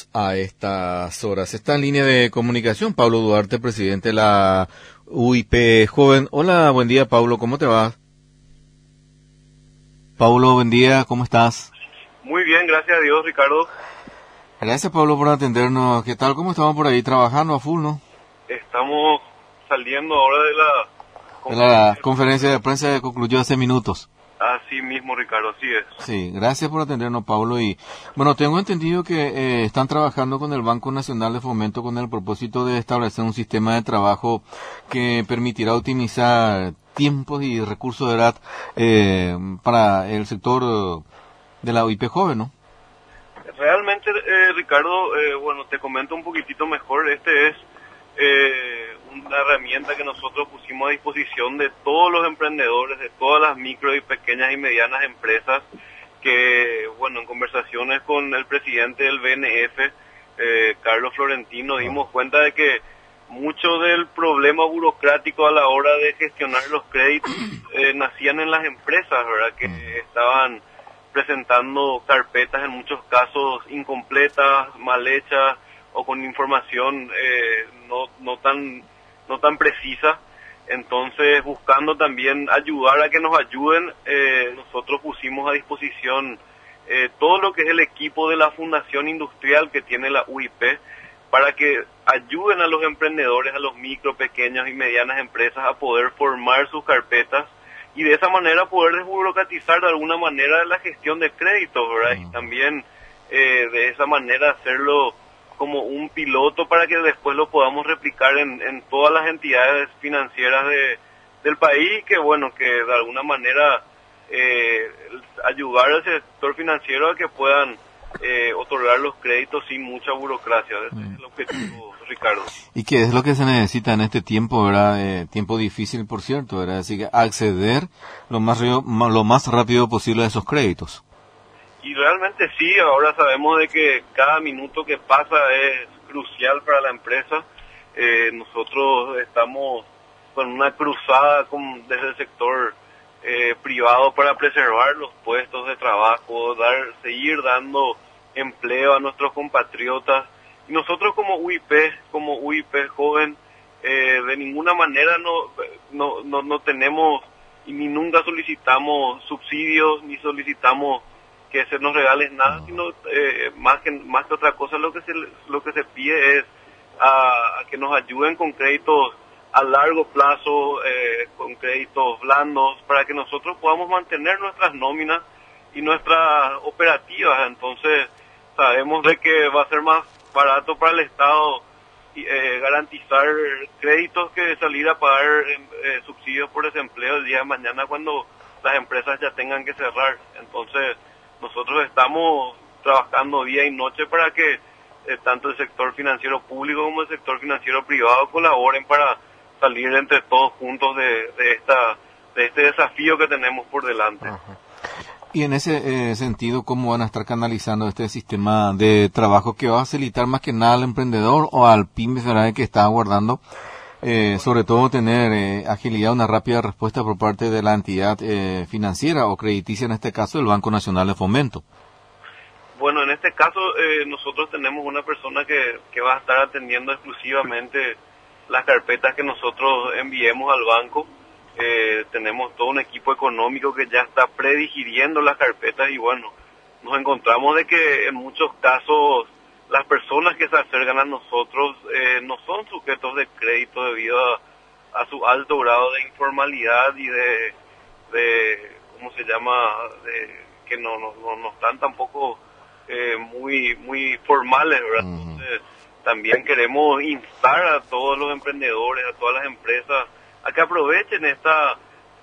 a estas horas. Está en línea de comunicación Pablo Duarte, presidente de la UIP Joven. Hola, buen día, Pablo, ¿cómo te va? Pablo, buen día, ¿cómo estás? Muy bien, gracias a Dios, Ricardo. Gracias, Pablo, por atendernos. ¿Qué tal? ¿Cómo estamos por ahí? Trabajando a full, ¿no? Estamos saliendo ahora de la conferencia de prensa que concluyó hace minutos. Así mismo, Ricardo, así es. Sí, gracias por atendernos, Pablo. Y bueno, tengo entendido que están trabajando con el Banco Nacional de Fomento con el propósito de establecer un sistema de trabajo que permitirá optimizar tiempos y recursos de edad para el sector de la UIP Joven, ¿no? Realmente, Ricardo, bueno, te comento un poquitito mejor. Este es una herramienta que nosotros pusimos a disposición de todos los emprendedores, de todas las micro y pequeñas y medianas empresas que, bueno, en conversaciones con el presidente del BNF, Carlos Florentino, dimos cuenta de que mucho del problema burocrático a la hora de gestionar los créditos nacían en las empresas, ¿verdad? Que estaban presentando carpetas en muchos casos incompletas, mal hechas o con información no tan precisa. Entonces, buscando también ayudar a que nos ayuden, nosotros pusimos a disposición todo lo que es el equipo de la Fundación Industrial que tiene la UIP para que ayuden a los emprendedores, a los micro, pequeñas y medianas empresas a poder formar sus carpetas y de esa manera poder desburocratizar de alguna manera la gestión de créditos, ¿verdad? Y también de esa manera hacerlo como un piloto para que después lo podamos replicar en todas las entidades financieras del país, que bueno, que de alguna manera ayudar al sector financiero a que puedan otorgar los créditos sin mucha burocracia. Ese es el objetivo, Ricardo. ¿Y qué es lo que se necesita en este tiempo, verdad? Tiempo difícil, por cierto, ¿verdad? Así que acceder lo más rápido posible a esos créditos. Y realmente sí, ahora sabemos de que cada minuto que pasa es crucial para la empresa. Nosotros estamos con una cruzada desde el sector privado para preservar los puestos de trabajo, seguir dando empleo a nuestros compatriotas. Y nosotros como UIP Joven, de ninguna manera no tenemos y ni nunca solicitamos subsidios, ni solicitamos que se nos regale nada, sino más que otra cosa lo que se pide es a que nos ayuden con créditos a largo plazo, con créditos blandos, para que nosotros podamos mantener nuestras nóminas y nuestras operativas. Entonces sabemos de que va a ser más barato para el Estado garantizar créditos que salir a pagar subsidios por desempleo el día de mañana cuando las empresas ya tengan que cerrar. Entonces nosotros estamos trabajando día y noche para que tanto el sector financiero público como el sector financiero privado colaboren para salir entre todos juntos de este desafío que tenemos por delante. Ajá. Y en ese sentido, ¿cómo van a estar canalizando este sistema de trabajo que va a facilitar más que nada al emprendedor o al pyme que está aguardando, sobre todo tener agilidad, una rápida respuesta por parte de la entidad financiera o crediticia, en este caso el Banco Nacional de Fomento? Bueno, en este caso nosotros tenemos una persona que va a estar atendiendo exclusivamente las carpetas que nosotros enviemos al banco. Tenemos todo un equipo económico que ya está predigiriendo las carpetas y bueno, nos encontramos de que en muchos casos las personas que se acercan a nosotros no son sujetos de crédito debido a su alto grado de informalidad y de ¿cómo se llama? Que no están tampoco muy formales, ¿verdad? Entonces también queremos instar a todos los emprendedores, a todas las empresas, a que aprovechen esta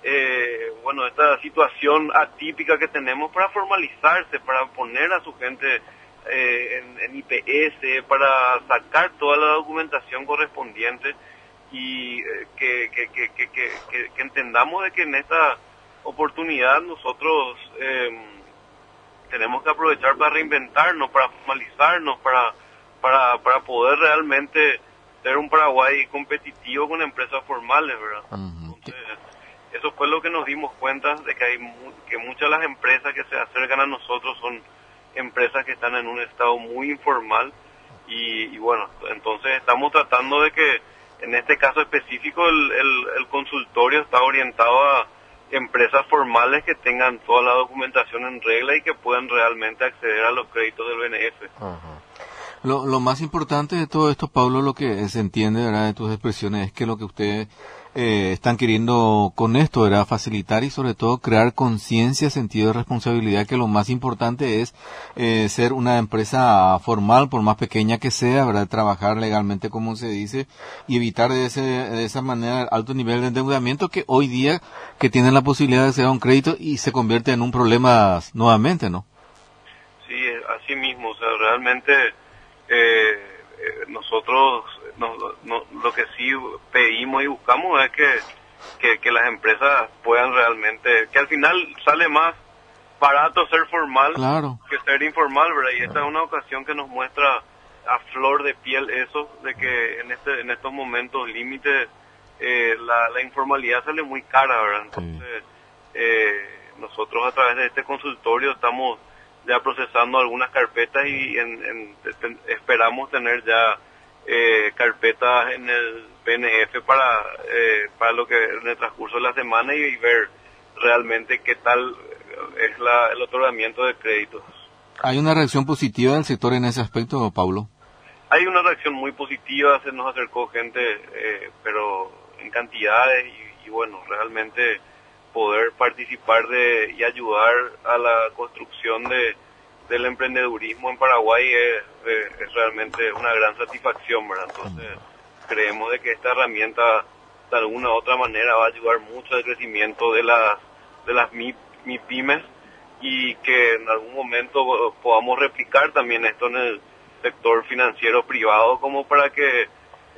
situación atípica que tenemos para formalizarse, para poner a su gente en IPS, para sacar toda la documentación correspondiente y que entendamos de que en esta oportunidad nosotros tenemos que aprovechar para reinventarnos, para formalizarnos, para poder realmente ser un Paraguay competitivo con empresas formales, ¿verdad? Entonces, eso fue lo que nos dimos cuenta de que muchas de las empresas que se acercan a nosotros son empresas que están en un estado muy informal y bueno, entonces estamos tratando de que en este caso específico el consultorio está orientado a empresas formales que tengan toda la documentación en regla y que puedan realmente acceder a los créditos del BNF. Ajá. Lo más importante de todo esto, Pablo, lo que se entiende, ¿verdad?, de tus expresiones, es que lo que ustedes están queriendo con esto era facilitar y sobre todo crear conciencia, sentido de responsabilidad, que lo más importante es ser una empresa formal, por más pequeña que sea, ¿verdad?, trabajar legalmente como se dice y evitar de esa manera el alto nivel de endeudamiento que hoy día que tienen la posibilidad de acceder a un crédito y se convierte en un problema nuevamente, ¿no? Sí, así mismo, o sea, realmente nosotros lo que sí pedimos y buscamos es que las empresas puedan realmente, que al final sale más barato ser formal, claro, que ser informal, ¿verdad? Y esta es una ocasión que nos muestra a flor de piel eso, de que en estos momentos límites la informalidad sale muy cara, ¿verdad? Entonces, nosotros a través de este consultorio estamos ya procesando algunas carpetas y esperamos tener ya carpetas en el PNF para lo que en el transcurso de la semana y ver realmente qué tal es el otorgamiento de créditos. ¿Hay una reacción positiva del sector en ese aspecto, Pablo? Hay una reacción muy positiva, se nos acercó gente, pero en cantidades y bueno, realmente poder participar y ayudar a la construcción del emprendedurismo en Paraguay es realmente una gran satisfacción, ¿verdad? Entonces creemos de que esta herramienta de alguna u otra manera va a ayudar mucho al crecimiento de las MIPYMES y que en algún momento podamos replicar también esto en el sector financiero privado como para que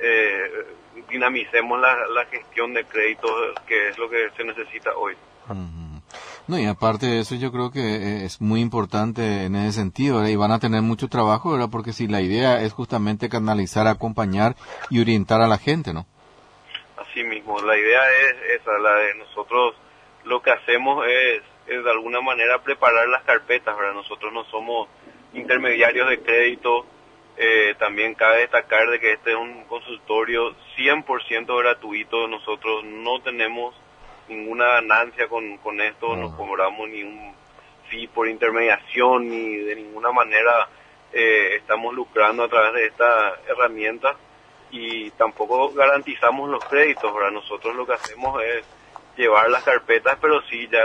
dinamicemos la gestión de créditos, que es lo que se necesita hoy. No, y aparte de eso yo creo que es muy importante en ese sentido, ¿verdad? Y van a tener mucho trabajo, ¿verdad? Porque si la idea es justamente canalizar, acompañar y orientar a la gente, ¿no? Así mismo, la idea es esa, la de nosotros lo que hacemos es de alguna manera preparar las carpetas, ¿verdad? Nosotros no somos intermediarios de crédito. También cabe destacar de que este es un consultorio 100% gratuito. Nosotros no tenemos ninguna ganancia con esto, no cobramos ni un fee por intermediación, ni de ninguna manera estamos lucrando a través de esta herramienta y tampoco garantizamos los créditos, ¿verdad? Nosotros lo que hacemos es llevar las carpetas, pero sí ya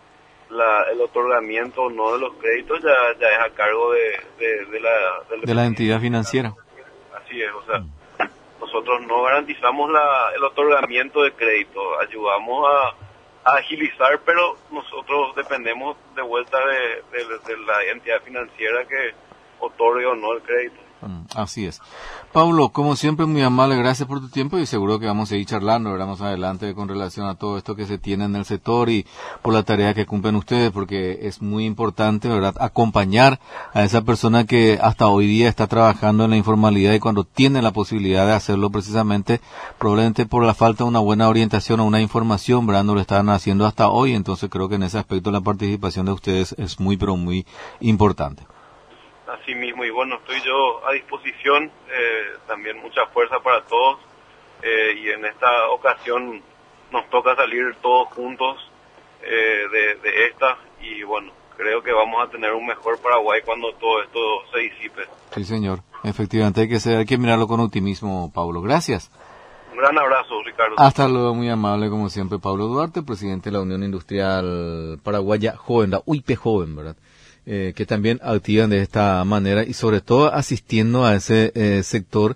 el otorgamiento no de los créditos ya es a cargo de la entidad financiera. Así es, o sea, nosotros no garantizamos el otorgamiento de crédito, ayudamos a agilizar, pero nosotros dependemos de vuelta de la entidad financiera que otorgue o no el crédito. Así es. Pablo, como siempre, muy amable, gracias por tu tiempo y seguro que vamos a ir charlando, ¿verdad? Más adelante con relación a todo esto que se tiene en el sector y por la tarea que cumplen ustedes, porque es muy importante, ¿verdad?, acompañar a esa persona que hasta hoy día está trabajando en la informalidad y cuando tiene la posibilidad de hacerlo precisamente, probablemente por la falta de una buena orientación o una información, ¿verdad?, no lo están haciendo hasta hoy, entonces creo que en ese aspecto la participación de ustedes es muy, pero muy importante. Así mismo, y bueno, estoy yo a disposición, también mucha fuerza para todos, y en esta ocasión nos toca salir todos juntos de esta, y bueno, creo que vamos a tener un mejor Paraguay cuando todo esto se disipe. Sí, señor, efectivamente hay que mirarlo con optimismo, Pablo. Gracias. Un gran abrazo, Ricardo. Hasta luego, muy amable como siempre, Pablo Duarte, presidente de la Unión Industrial Paraguaya Joven, la UIP Joven, ¿verdad?, que también activan de esta manera y sobre todo asistiendo a ese sector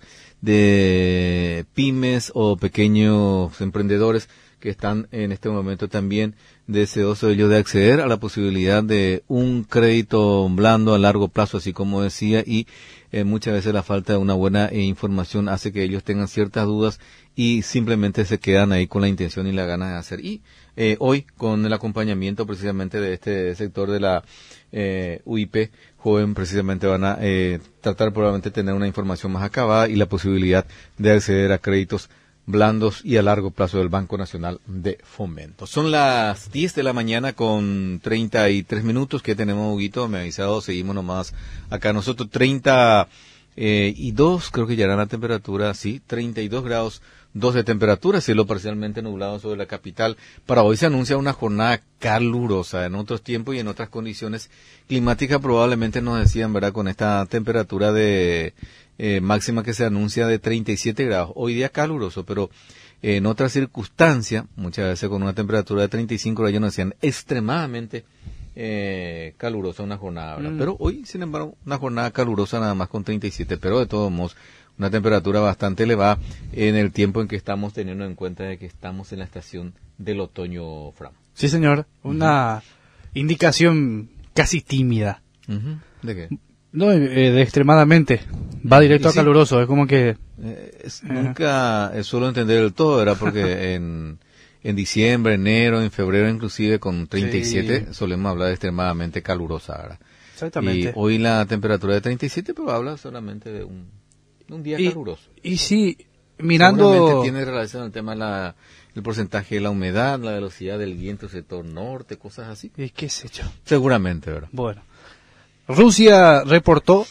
de pymes o pequeños emprendedores que están en este momento también deseosos ellos de acceder a la posibilidad de un crédito blando a largo plazo, así como decía, y muchas veces la falta de una buena información hace que ellos tengan ciertas dudas y simplemente se quedan ahí con la intención y la ganas de hacer. Y hoy, con el acompañamiento precisamente de este sector de la UIP Joven, precisamente van a tratar probablemente de tener una información más acabada y la posibilidad de acceder a créditos blandos y a largo plazo del Banco Nacional de Fomento. Son las 10 de la mañana con 33 minutos. ¿Qué tenemos, Huguito? Me ha avisado, seguimos nomás acá nosotros. 30 y 2 creo que llegarán a temperatura, sí, 32 grados, 2 de temperatura, cielo parcialmente nublado sobre la capital. Para hoy se anuncia una jornada calurosa, en otros tiempos y en otras condiciones climáticas probablemente nos decían, ¿verdad?, con esta temperatura de máxima que se anuncia de 37 grados. Hoy día caluroso, pero en otras circunstancias, muchas veces con una temperatura de 35 grados, nos decían extremadamente calurosa una jornada, ¿verdad? Pero hoy, sin embargo, una jornada calurosa nada más con 37, pero de todos modos, una temperatura bastante elevada en el tiempo en que estamos teniendo en cuenta de que estamos en la estación del otoño, Fran. Sí, señor, una indicación casi tímida. ¿De qué? No, de extremadamente. Va directo a caluroso, es como que... Nunca suelo entender del todo, ¿verdad? Porque en diciembre, enero, en febrero inclusive con 37 solemos hablar de extremadamente calurosa, ¿verdad? Exactamente. Y hoy la temperatura de 37, pero habla solamente de un día caluroso. Y sí, mirando... Seguramente tiene relación el tema el porcentaje de la humedad, la velocidad del viento sector norte, cosas así. ¿Y qué sé yo? Seguramente, ¿verdad? Bueno. Rusia reportó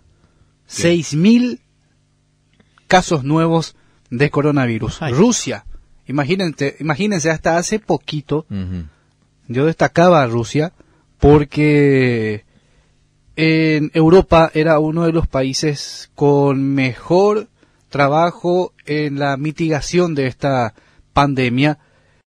6.000 casos nuevos de coronavirus. Ay. Rusia, imagínense, hasta hace poquito yo destacaba a Rusia porque en Europa era uno de los países con mejor trabajo en la mitigación de esta pandemia